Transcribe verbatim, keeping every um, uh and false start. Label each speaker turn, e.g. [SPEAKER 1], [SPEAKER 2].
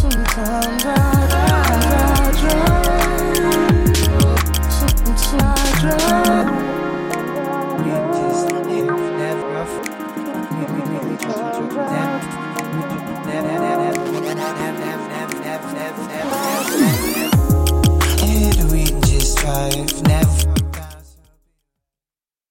[SPEAKER 1] Sometimes I, I drive. Sometimes I drive.
[SPEAKER 2] We just never, never, never, never, never, never, never, never, never, never, never, never,